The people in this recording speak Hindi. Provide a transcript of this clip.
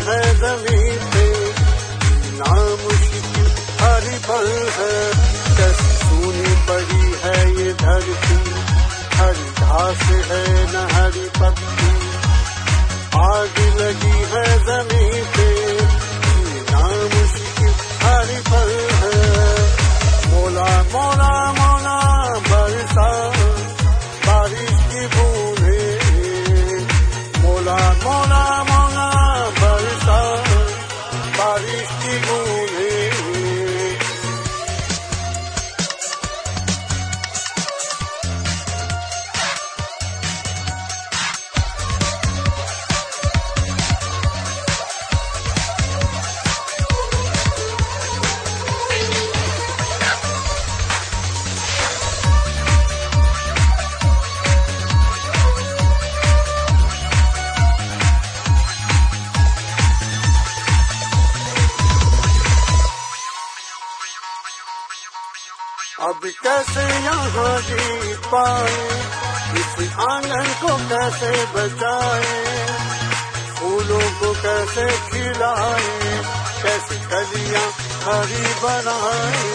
है जमीन पे, नामुश्किल हर पल है। कैसी सूनी पड़ी है ये धरती, हरी घास है न हरी पत्ती। आग लगी है जमीन पे, नामुश्किल हर पल है। मोला मोला मोला बरसा बारिश की बूंदें, मोला मोला मोला बरसा बारिश की बूंदें। अब कैसे यहाँ जीत पाए, इस आंगन को कैसे बचाए, फूलों को कैसे खिलाए, कैसे कलियां हरी बनाए।